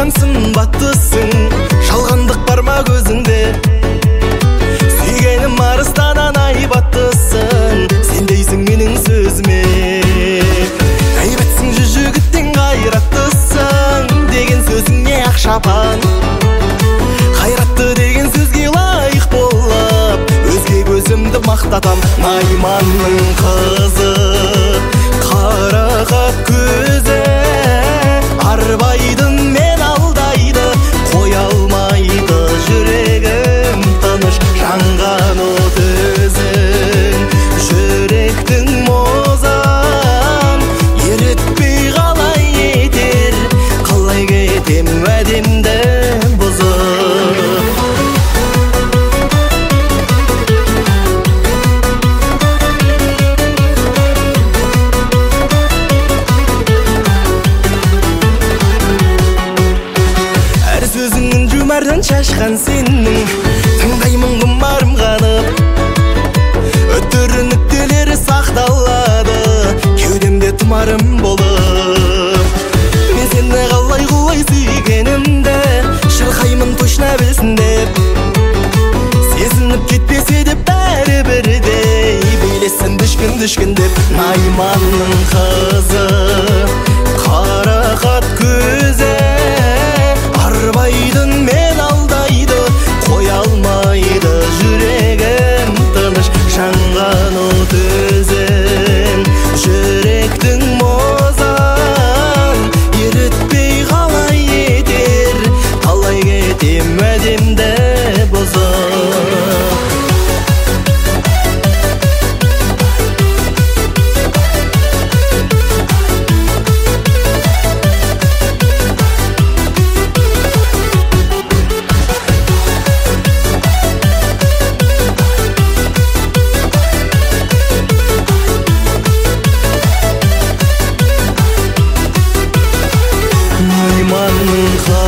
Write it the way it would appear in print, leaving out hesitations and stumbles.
сымбаттысың, жалғандық бар ма көзіңде? Сүйгенім арыстанан айбаттысың, сен дейсің менің сөзіме. Әйбәтсің жүз жігіттен қайраттысың, деген сөзіңе ақшапан. Қайратты деген сөзге лайық болып, өзге көзімді мақтатам. Найманның қызы, қарақат көзі, арбайдың мен алдайды, қоя алмайды жүрегім тыныш. Жанған от өзің, жүректің мозан, ерітпей қалай етер, қалай кетем уәдемді бұзып. Сөзіңнің жұмардан шашқан сенің, тыңдаймын құмарым қанып. Өтірі нүктелері сақталады, кеудемде тұмарым болып. Мен сені қалай құлай сүйгенімді, шырқаймын точно білсін деп. Сезініп кетпесе де бәрі бірдей, билесін дүшкін деп. Найманның қызы, қарақат көзі, арбайдың мен алдайды, қоя алмайды жүрегім тыныш. Жанған от өзің, жүректің мозан, ерітпей қалай етер, қалай кетем уәдемді бұзып. Найманның